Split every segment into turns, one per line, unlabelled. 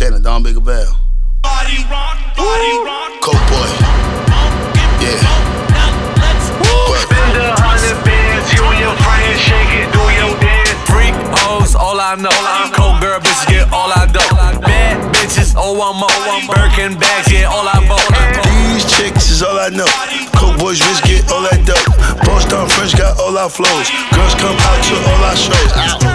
Montana, Don Bigger Bell. Coke boy. Yeah.
Spend 100 bands, you and your friends shake it, do your dance. Freak hoes, all I know. Coke girl bitches get all I do. Bad bitches, oh one more. Birkin bags, yeah, all I vote.
These chicks is all I know. Coke boys, bitch, get all that dope. Boss down French got all our flows. Girls come out to all our shows.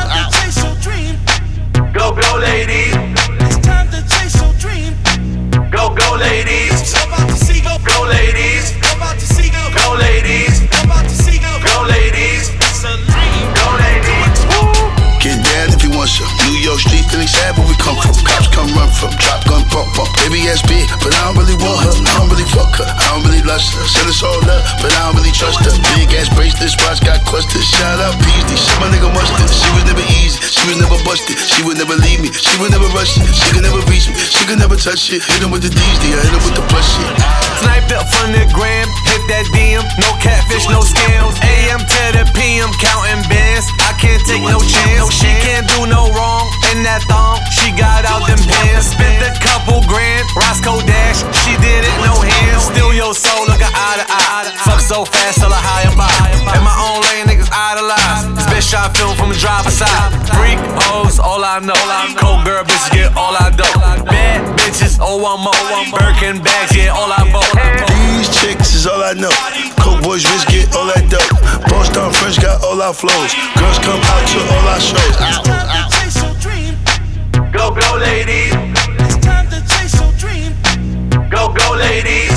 Go, go, ladies.
It's time to chase your dream.
Go, go, ladies.
I'm about to see go.
Go, ladies.
I'm about to see go.
Go, ladies.
I'm about to see go.
Go, ladies.
It's a dream.
Go, ladies.
Get down if you want some. New York street, feeling sad where we come from. Cops come run from. Drop gun pump pump. Baby ass big, but I don't really want her. I don't really fuck her. I don't really lust her. Send us all up, but I don't really trust her. Big ass bracelets, watch got crusted. Shout out Peasy, shit my nigga mustard. She was never easy, she was never busted. She would never leave me, she would never rush it. She could never reach me, she could never touch it. Hit him with the D's, I hit him with the plus shit.
Sniped up from the gram, hit that DM. No catfish, no scams. AM to the PM, counting bands. I can't take no chance. She can't do no wrong in that thong. She got out them pants. Spent a couple grand. Roscoe Dash, she did it, no hands. Steal your soul, look eye to eye. Fuck so fast, till I high and by. In my own lane, niggas idolize. This bitch shot film from the driver's side. Freak hoes, all I know. Cold girl bitches get all I do. Bad bitches, oh one more. Birkin bags, yeah, all I vote.
These chicks is all I know. Coke boys, bitch, get all that dope. Boss down French got all our flows. Girls come out to all our shows.
It's time to chase your dream.
Go, go, ladies.
It's time to chase your dream.
Go, go, ladies.